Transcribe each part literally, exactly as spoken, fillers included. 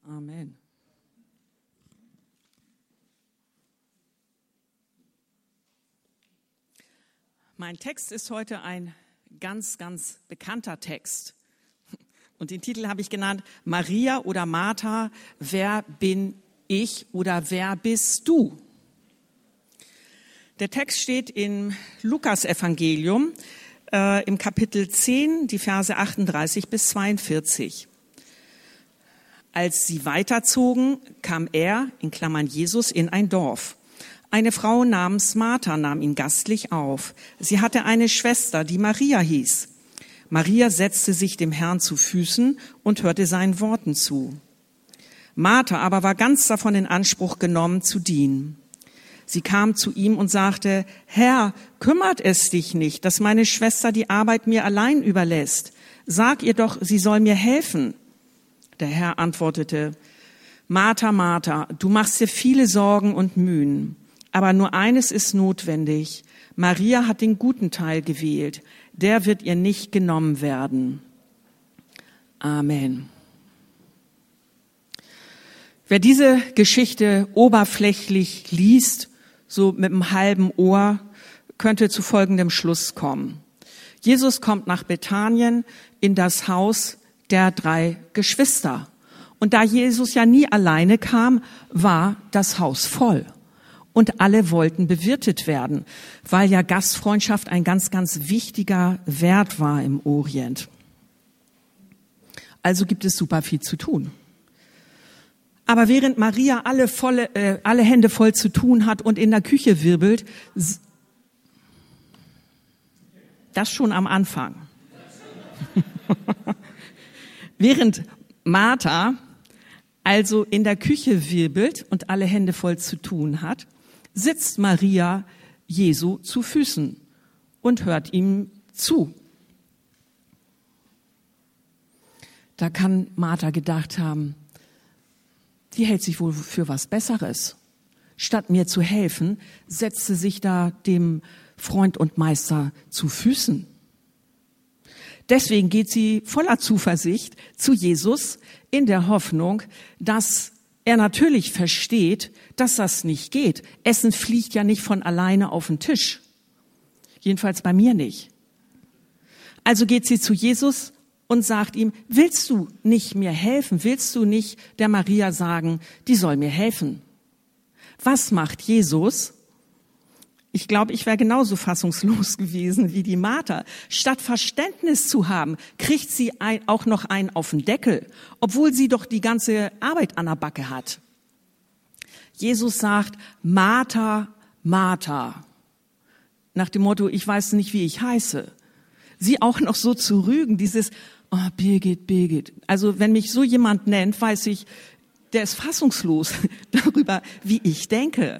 Amen. Mein Text ist heute ein ganz, ganz bekannter Text. Und den Titel habe ich genannt, Maria oder Martha, wer bin ich oder wer bist du? Der Text steht im Lukas-Evangelium äh, im Kapitel zehn, die Verse achtunddreißig bis zweiundvierzig. Als sie weiterzogen, kam er, in Klammern Jesus, in ein Dorf. Eine Frau namens Martha nahm ihn gastlich auf. Sie hatte eine Schwester, die Maria hieß. Maria setzte sich dem Herrn zu Füßen und hörte seinen Worten zu. Martha aber war ganz davon in Anspruch genommen, zu dienen. Sie kam zu ihm und sagte, Herr, kümmert es dich nicht, dass meine Schwester die Arbeit mir allein überlässt? Sag ihr doch, sie soll mir helfen. Der Herr antwortete, Martha, Martha, du machst dir viele Sorgen und Mühen, aber nur eines ist notwendig. Maria hat den guten Teil gewählt, der wird ihr nicht genommen werden. Amen. Wer diese Geschichte oberflächlich liest, so mit einem halben Ohr, könnte zu folgendem Schluss kommen. Jesus kommt nach Bethanien in das Haus der drei Geschwister. Und da Jesus ja nie alleine kam, war das Haus voll. Und alle wollten bewirtet werden, weil ja Gastfreundschaft ein ganz, ganz wichtiger Wert war im Orient. Also gibt es super viel zu tun. Aber während Maria alle, volle, äh, alle Hände voll zu tun hat und in der Küche wirbelt, das schon am Anfang. Während Martha also in der Küche wirbelt und alle Hände voll zu tun hat, sitzt Maria Jesu zu Füßen und hört ihm zu. Da kann Martha gedacht haben, die hält sich wohl für was Besseres. Statt mir zu helfen, setzt sie sich da dem Freund und Meister zu Füßen. Deswegen geht sie voller Zuversicht zu Jesus in der Hoffnung, dass er natürlich versteht, dass das nicht geht. Essen fliegt ja nicht von alleine auf den Tisch. Jedenfalls bei mir nicht. Also geht sie zu Jesus und sagt ihm, willst du nicht mir helfen? Willst du nicht der Maria sagen, die soll mir helfen? Was macht Jesus? Ich glaube, ich wäre genauso fassungslos gewesen wie die Martha. Statt Verständnis zu haben, kriegt sie ein, auch noch einen auf den Deckel, obwohl sie doch die ganze Arbeit an der Backe hat. Jesus sagt, Martha, Martha. Nach dem Motto, ich weiß nicht, wie ich heiße. Sie auch noch so zu rügen, dieses, oh, Birgit, Birgit. Also wenn mich so jemand nennt, weiß ich, der ist fassungslos darüber, wie ich denke.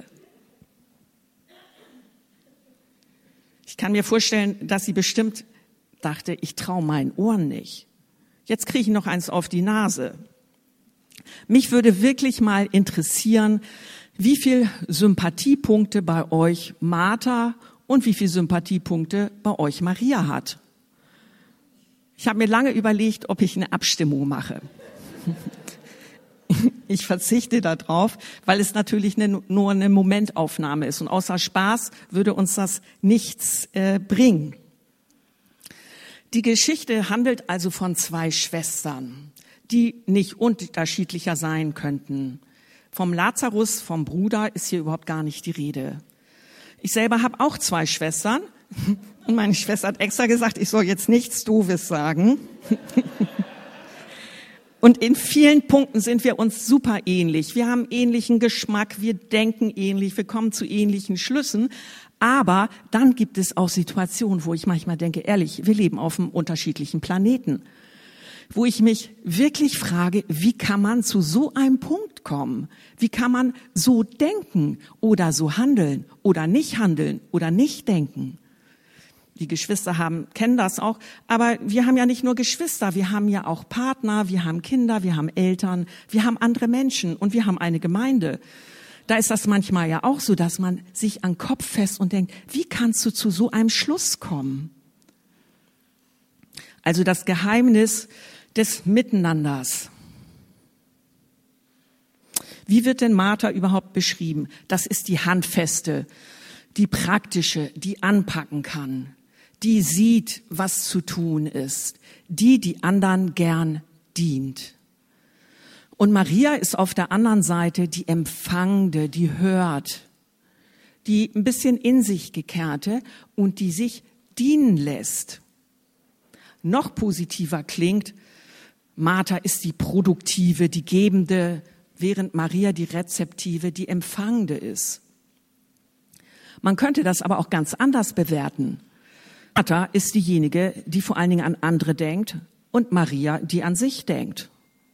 Ich kann mir vorstellen, dass sie bestimmt dachte, ich traue meinen Ohren nicht. Jetzt kriege ich noch eins auf die Nase. Mich würde wirklich mal interessieren, wie viel Sympathiepunkte bei euch Martha und wie viel Sympathiepunkte bei euch Maria hat. Ich habe mir lange überlegt, ob ich eine Abstimmung mache. Ich verzichte darauf, weil es natürlich eine, nur eine Momentaufnahme ist und außer Spaß würde uns das nichts äh, bringen. Die Geschichte handelt also von zwei Schwestern, die nicht unterschiedlicher sein könnten. Vom Lazarus, vom Bruder, ist hier überhaupt gar nicht die Rede. Ich selber habe auch zwei Schwestern und meine Schwester hat extra gesagt, ich soll jetzt nichts Doofes sagen. Und in vielen Punkten sind wir uns super ähnlich. Wir haben ähnlichen Geschmack, wir denken ähnlich, wir kommen zu ähnlichen Schlüssen. Aber dann gibt es auch Situationen, wo ich manchmal denke, ehrlich, wir leben auf einem unterschiedlichen Planeten. Wo ich mich wirklich frage, wie kann man zu so einem Punkt kommen? Wie kann man so denken oder so handeln oder nicht handeln oder nicht denken? Die Geschwister haben, kennen das auch, aber wir haben ja nicht nur Geschwister, wir haben ja auch Partner, wir haben Kinder, wir haben Eltern, wir haben andere Menschen und wir haben eine Gemeinde. Da ist das manchmal ja auch so, dass man sich an den Kopf fasst und denkt, wie kannst du zu so einem Schluss kommen? Also das Geheimnis des Miteinanders. Wie wird denn Martha überhaupt beschrieben? Das ist die Handfeste, die praktische, die anpacken kann, die sieht, was zu tun ist, die die anderen gern dient. Und Maria ist auf der anderen Seite die Empfangende, die hört, die ein bisschen in sich gekehrte und die sich dienen lässt. Noch positiver klingt, Martha ist die Produktive, die Gebende, während Maria die Rezeptive, die Empfangende ist. Man könnte das aber auch ganz anders bewerten. Martha ist diejenige, die vor allen Dingen an andere denkt und Maria, die an sich denkt.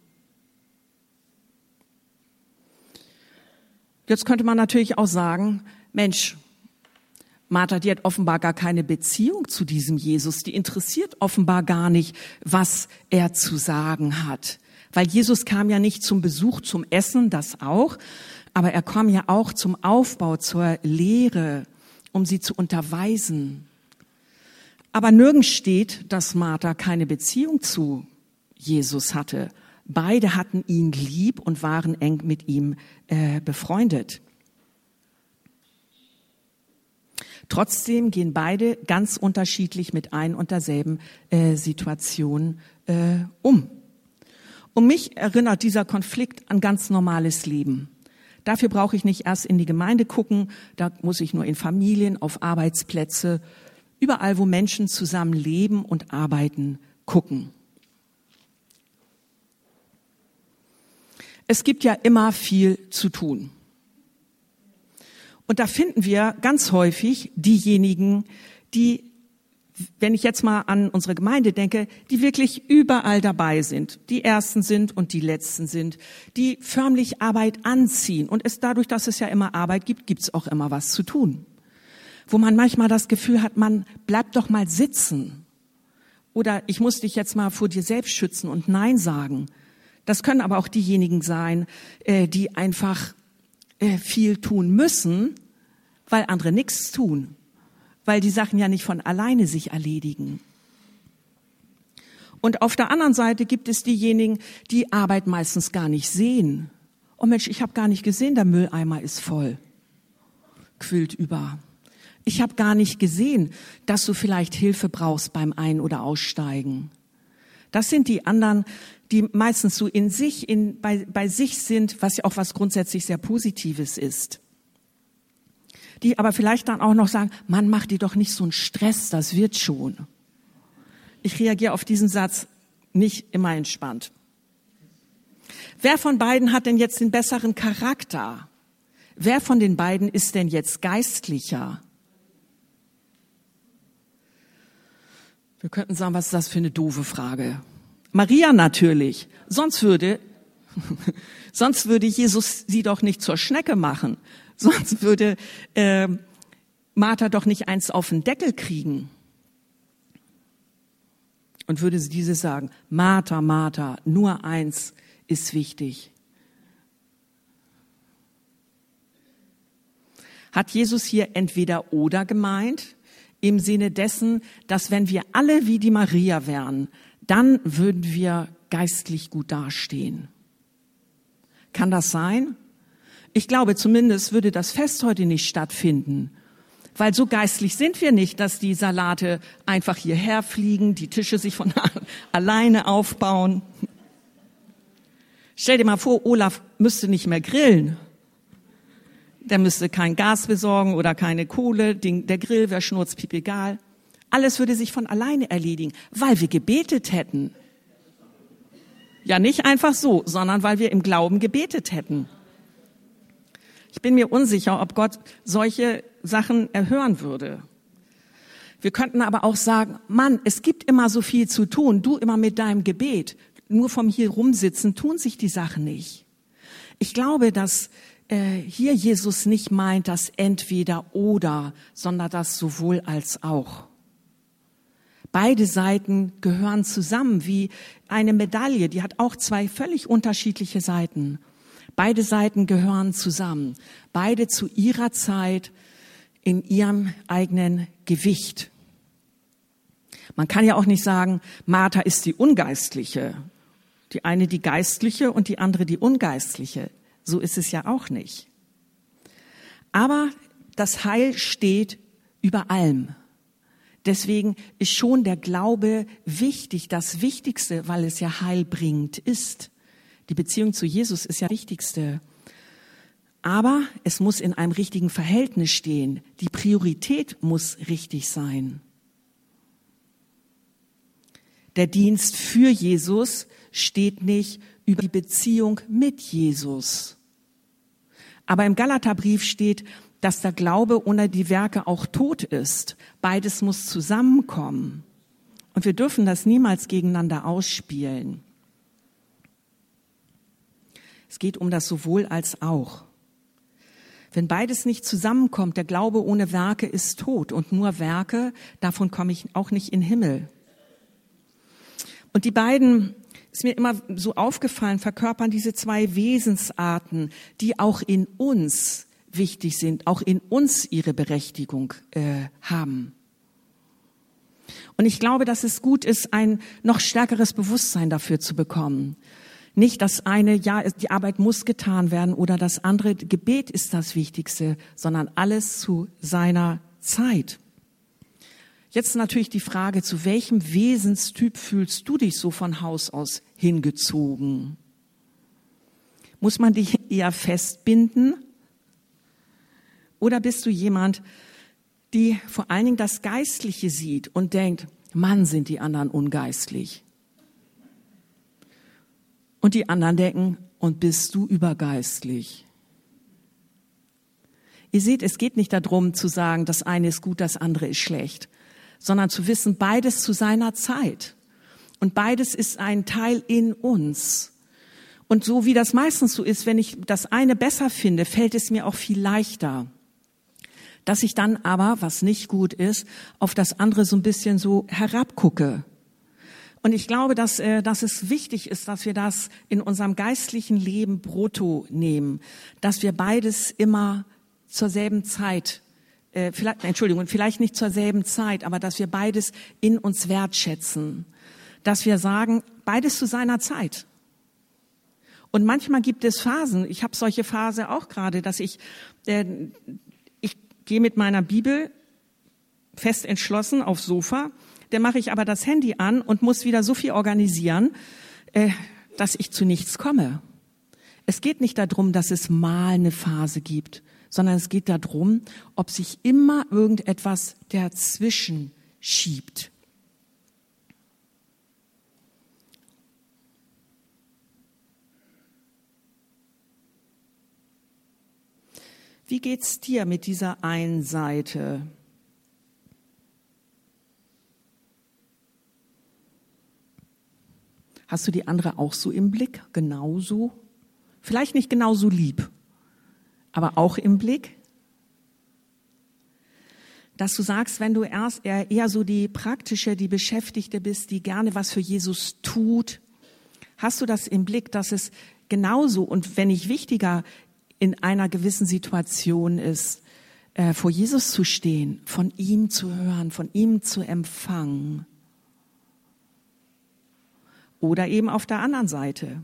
Jetzt könnte man natürlich auch sagen, Mensch, Martha, die hat offenbar gar keine Beziehung zu diesem Jesus. Die interessiert offenbar gar nicht, was er zu sagen hat. Weil Jesus kam ja nicht zum Besuch, zum Essen, das auch, aber er kam ja auch zum Aufbau, zur Lehre, um sie zu unterweisen. Aber nirgends steht, dass Martha keine Beziehung zu Jesus hatte. Beide hatten ihn lieb und waren eng mit ihm äh, befreundet. Trotzdem gehen beide ganz unterschiedlich mit ein und derselben äh, Situation äh, um. Um mich erinnert dieser Konflikt an ganz normales Leben. Dafür brauche ich nicht erst in die Gemeinde gucken, da muss ich nur in Familien, auf Arbeitsplätze, überall, wo Menschen zusammen leben und arbeiten, gucken. Es gibt ja immer viel zu tun. Und da finden wir ganz häufig diejenigen, die, wenn ich jetzt mal an unsere Gemeinde denke, die wirklich überall dabei sind, die Ersten sind und die Letzten sind, die förmlich Arbeit anziehen. Und es dadurch, dass es ja immer Arbeit gibt, gibt es auch immer was zu tun. Wo man manchmal das Gefühl hat, man bleibt doch mal sitzen. Oder ich muss dich jetzt mal vor dir selbst schützen und Nein sagen. Das können aber auch diejenigen sein, die einfach viel tun müssen, weil andere nichts tun, weil die Sachen ja nicht von alleine sich erledigen. Und auf der anderen Seite gibt es diejenigen, die Arbeit meistens gar nicht sehen. Oh Mensch, ich habe gar nicht gesehen, der Mülleimer ist voll, quillt über. Ich habe gar nicht gesehen, dass du vielleicht Hilfe brauchst beim Ein- oder Aussteigen. Das sind die anderen, die meistens so in sich, in, bei, bei sich sind, was ja auch was grundsätzlich sehr Positives ist. Die aber vielleicht dann auch noch sagen, Mann, mach dir doch nicht so einen Stress, das wird schon. Ich reagiere auf diesen Satz nicht immer entspannt. Wer von beiden hat denn jetzt den besseren Charakter? Wer von den beiden ist denn jetzt geistlicher? Wir könnten sagen, was ist das für eine doofe Frage? Maria natürlich. Sonst würde, sonst würde Jesus sie doch nicht zur Schnecke machen. Sonst würde äh, Martha doch nicht eins auf den Deckel kriegen. Und würde sie diese sagen, Martha, Martha, nur eins ist wichtig. Hat Jesus hier entweder oder gemeint? Im Sinne dessen, dass wenn wir alle wie die Maria wären, dann würden wir geistlich gut dastehen. Kann das sein? Ich glaube, zumindest würde das Fest heute nicht stattfinden, weil so geistlich sind wir nicht, dass die Salate einfach hierher fliegen, die Tische sich von alleine aufbauen. Stell dir mal vor, Olaf müsste nicht mehr grillen. Der müsste kein Gas besorgen oder keine Kohle, der Grill wäre schnurzpiep egal. Alles würde sich von alleine erledigen, weil wir gebetet hätten. Ja, nicht einfach so, sondern weil wir im Glauben gebetet hätten. Ich bin mir unsicher, ob Gott solche Sachen erhören würde. Wir könnten aber auch sagen, Mann, es gibt immer so viel zu tun, du immer mit deinem Gebet. Nur vom hier rumsitzen tun sich die Sachen nicht. Ich glaube, dass hier Jesus nicht meint das entweder oder, sondern das sowohl als auch. Beide Seiten gehören zusammen wie eine Medaille, die hat auch zwei völlig unterschiedliche Seiten. Beide Seiten gehören zusammen, beide zu ihrer Zeit in ihrem eigenen Gewicht. Man kann ja auch nicht sagen, Martha ist die Ungeistliche, die eine die Geistliche und die andere die Ungeistliche. So ist es ja auch nicht. Aber das Heil steht über allem. Deswegen ist schon der Glaube wichtig, das Wichtigste, weil es ja heilbringend ist. Die Beziehung zu Jesus ist ja das Wichtigste. Aber es muss in einem richtigen Verhältnis stehen. Die Priorität muss richtig sein. Der Dienst für Jesus steht nicht über die Beziehung mit Jesus. Aber im Galaterbrief steht, dass der Glaube ohne die Werke auch tot ist. Beides muss zusammenkommen. Und wir dürfen das niemals gegeneinander ausspielen. Es geht um das sowohl als auch. Wenn beides nicht zusammenkommt, der Glaube ohne Werke ist tot. Und nur Werke, davon komme ich auch nicht in den Himmel. Und die beiden, ist mir immer so aufgefallen, verkörpern diese zwei Wesensarten, die auch in uns wichtig sind, auch in uns ihre Berechtigung äh, haben. Und ich glaube, dass es gut ist, ein noch stärkeres Bewusstsein dafür zu bekommen. Nicht das eine, ja, die Arbeit muss getan werden oder das andere, Gebet ist das Wichtigste, sondern alles zu seiner Zeit. Jetzt natürlich die Frage, zu welchem Wesenstyp fühlst du dich so von Haus aus hingezogen? Muss man dich eher festbinden? Oder bist du jemand, die vor allen Dingen das Geistliche sieht und denkt, Mann, sind die anderen ungeistlich. Und die anderen denken, und bist du übergeistlich? Ihr seht, es geht nicht darum zu sagen, das eine ist gut, das andere ist schlecht, sondern zu wissen, beides zu seiner Zeit. Und beides ist ein Teil in uns. Und so wie das meistens so ist, wenn ich das eine besser finde, fällt es mir auch viel leichter. Dass ich dann aber, was nicht gut ist, auf das andere so ein bisschen so herabgucke. Und ich glaube, dass, äh, dass es wichtig ist, dass wir das in unserem geistlichen Leben brutto nehmen. Dass wir beides immer zur selben Zeit Äh, vielleicht, Entschuldigung, vielleicht nicht zur selben Zeit, aber dass wir beides in uns wertschätzen. Dass wir sagen, beides zu seiner Zeit. Und manchmal gibt es Phasen, ich habe solche Phase auch gerade, dass ich, äh, ich gehe mit meiner Bibel fest entschlossen aufs Sofa, dann mache ich aber das Handy an und muss wieder so viel organisieren, äh, dass ich zu nichts komme. Es geht nicht darum, dass es mal eine Phase gibt, sondern es geht darum, ob sich immer irgendetwas dazwischen schiebt. Wie geht's dir mit dieser einen Seite? Hast du die andere auch so im Blick? Genauso? Vielleicht nicht genauso lieb, aber auch im Blick, dass du sagst, wenn du erst eher, eher so die praktische, die Beschäftigte bist, die gerne was für Jesus tut, hast du das im Blick, dass es genauso und wenn nicht wichtiger in einer gewissen Situation ist, äh, vor Jesus zu stehen, von ihm zu hören, von ihm zu empfangen. Oder eben auf der anderen Seite.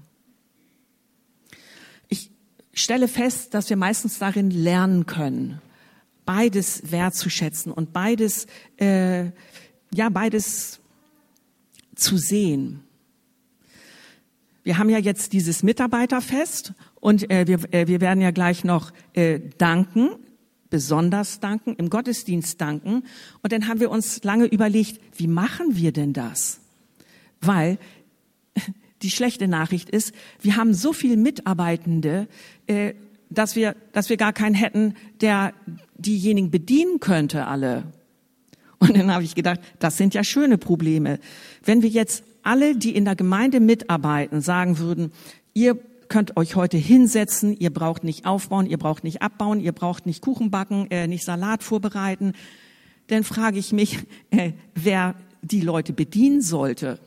Ich stelle fest, dass wir meistens darin lernen können, beides wertzuschätzen und beides, äh, ja, beides zu sehen. Wir haben ja jetzt dieses Mitarbeiterfest und äh, wir, äh, wir werden ja gleich noch äh, danken, besonders danken, im Gottesdienst danken. Und dann haben wir uns lange überlegt, wie machen wir denn das? Weil die schlechte Nachricht ist, wir haben so viele Mitarbeitende, äh, dass wir, dass wir gar keinen hätten, der diejenigen bedienen könnte, alle. Und dann habe ich gedacht, das sind ja schöne Probleme. Wenn wir jetzt alle, die in der Gemeinde mitarbeiten, sagen würden, ihr könnt euch heute hinsetzen, ihr braucht nicht aufbauen, ihr braucht nicht abbauen, ihr braucht nicht Kuchen backen, äh, nicht Salat vorbereiten, dann frage ich mich, äh, wer die Leute bedienen sollte.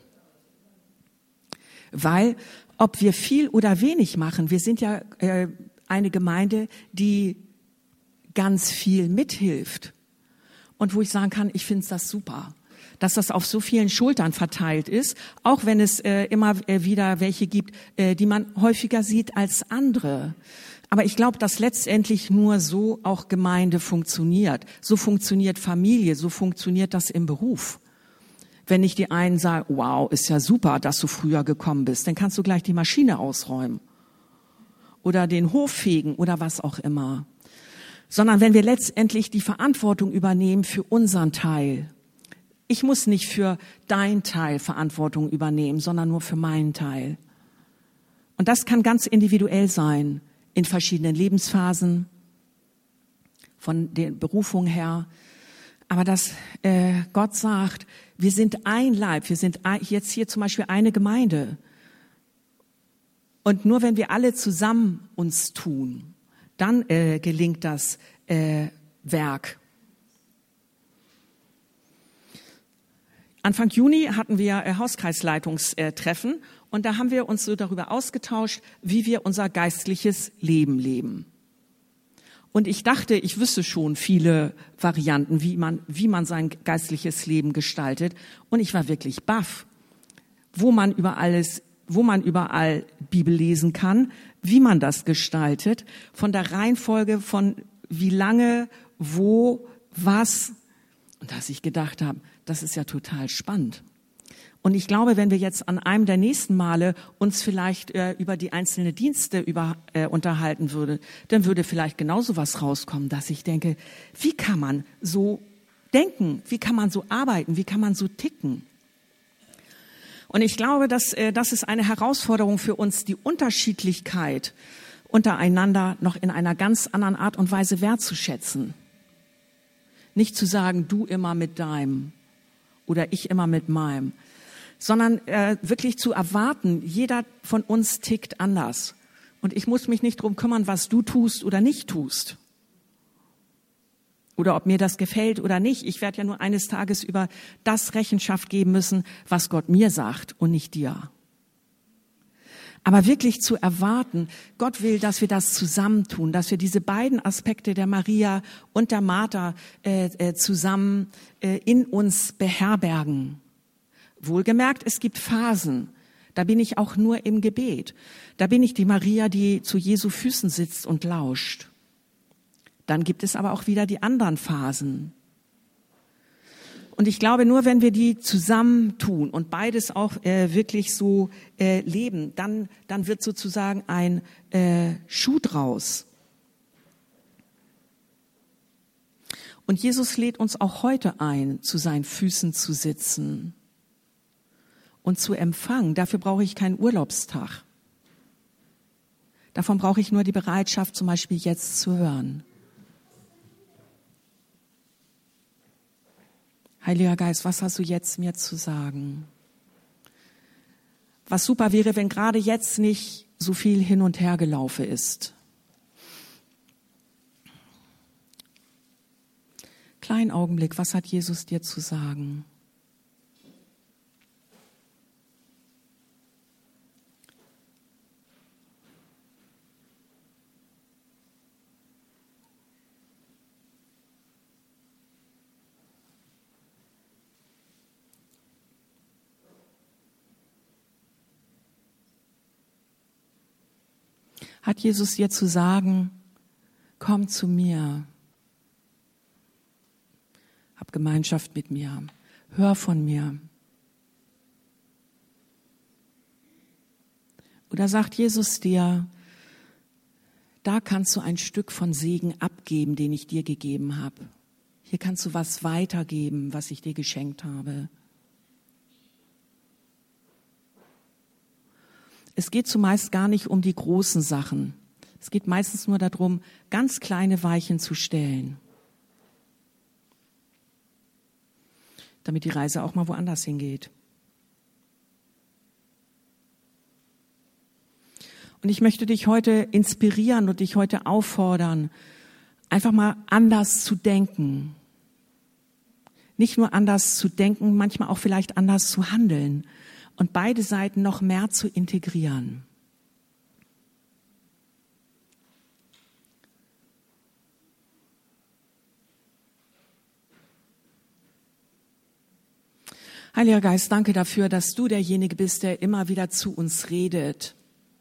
Weil, ob wir viel oder wenig machen, wir sind ja äh, eine Gemeinde, die ganz viel mithilft. Und wo ich sagen kann, ich finde das super. dass das auf so vielen Schultern verteilt ist, auch wenn es äh, immer äh, wieder welche gibt, äh, die man häufiger sieht als andere. Aber ich glaube, dass letztendlich nur so auch Gemeinde funktioniert. So funktioniert Familie, so funktioniert das im Beruf. Wenn nicht die einen sagen, wow, ist ja super, dass du früher gekommen bist, dann kannst du gleich die Maschine ausräumen oder den Hof fegen oder was auch immer. Sondern wenn wir letztendlich die Verantwortung übernehmen für unseren Teil. Ich muss nicht für dein Teil Verantwortung übernehmen, sondern nur für meinen Teil. Und das kann ganz individuell sein, in verschiedenen Lebensphasen, von der Berufung her. Aber dass äh, Gott sagt, wir sind ein Leib, wir sind ein, jetzt hier zum Beispiel eine Gemeinde. Und nur wenn wir alle zusammen uns tun, dann äh, gelingt das äh, Werk. Anfang Juni hatten wir äh, Hauskreisleitungstreffen und da haben wir uns so darüber ausgetauscht, wie wir unser geistliches Leben leben. Und ich dachte, ich wüsste schon viele Varianten, wie man, wie man sein geistliches Leben gestaltet. Und ich war wirklich baff, wo man über alles, wo man überall Bibel lesen kann, wie man das gestaltet, von der Reihenfolge von wie lange, wo, was. Und dass ich gedacht habe, das ist ja total spannend. Und ich glaube, wenn wir jetzt an einem der nächsten Male uns vielleicht äh, über die einzelnen Dienste über, äh, unterhalten würde, dann würde vielleicht genauso was rauskommen, dass ich denke, wie kann man so denken? Wie kann man so arbeiten? Wie kann man so ticken? Und ich glaube, dass äh, das ist eine Herausforderung für uns, die Unterschiedlichkeit untereinander noch in einer ganz anderen Art und Weise wertzuschätzen. Nicht zu sagen, du immer mit deinem oder ich immer mit meinem, sondern äh, wirklich zu erwarten, jeder von uns tickt anders. Und ich muss mich nicht drum kümmern, was du tust oder nicht tust. Oder ob mir das gefällt oder nicht. Ich werde ja nur eines Tages über das Rechenschaft geben müssen, was Gott mir sagt und nicht dir. Aber wirklich zu erwarten, Gott will, dass wir das zusammentun, dass wir diese beiden Aspekte der Maria und der Martha äh, äh, zusammen äh, in uns beherbergen. Wohlgemerkt, es gibt Phasen, da bin ich auch nur im Gebet. Da bin ich die Maria, die zu Jesu Füßen sitzt und lauscht. Dann gibt es aber auch wieder die anderen Phasen. Und ich glaube, nur wenn wir die zusammentun und beides auch äh, wirklich so äh, leben, dann, dann wird sozusagen ein äh, Schuh draus. Und Jesus lädt uns auch heute ein, zu seinen Füßen zu sitzen und zu empfangen. Dafür brauche ich keinen Urlaubstag. Davon brauche ich nur die Bereitschaft, zum Beispiel jetzt zu hören. Heiliger Geist, was hast du jetzt mir zu sagen? Was super wäre, wenn gerade jetzt nicht so viel hin und her gelaufen ist. Kleinen Augenblick, was hat Jesus dir zu sagen? Hat Jesus dir zu sagen, komm zu mir, hab Gemeinschaft mit mir, hör von mir. Oder sagt Jesus dir, da kannst du ein Stück von Segen abgeben, den ich dir gegeben habe. Hier kannst du was weitergeben, was ich dir geschenkt habe. Es geht zumeist gar nicht um die großen Sachen. Es geht meistens nur darum, ganz kleine Weichen zu stellen, damit die Reise auch mal woanders hingeht. Und ich möchte dich heute inspirieren und dich heute auffordern, einfach mal anders zu denken. Nicht nur anders zu denken, manchmal auch vielleicht anders zu handeln. Und beide Seiten noch mehr zu integrieren. Heiliger Geist, danke dafür, dass du derjenige bist, der immer wieder zu uns redet.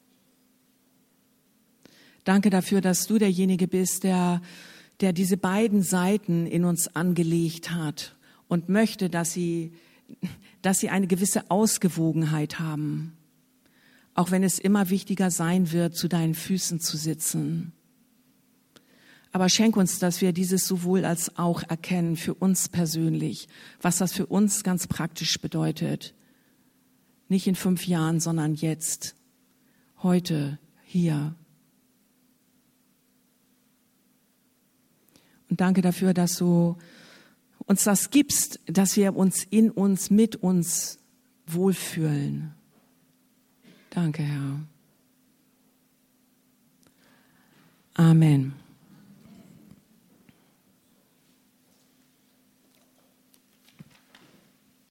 Danke dafür, dass du derjenige bist, der, der diese beiden Seiten in uns angelegt hat und möchte, dass sie, dass sie eine gewisse Ausgewogenheit haben. Auch wenn es immer wichtiger sein wird, zu deinen Füßen zu sitzen. Aber schenk uns, dass wir dieses sowohl als auch erkennen für uns persönlich, was das für uns ganz praktisch bedeutet. Nicht in fünf Jahren, sondern jetzt, heute, hier. Und danke dafür, dass du uns das gibst, dass wir uns in uns, mit uns wohlfühlen. Danke, Herr. Amen.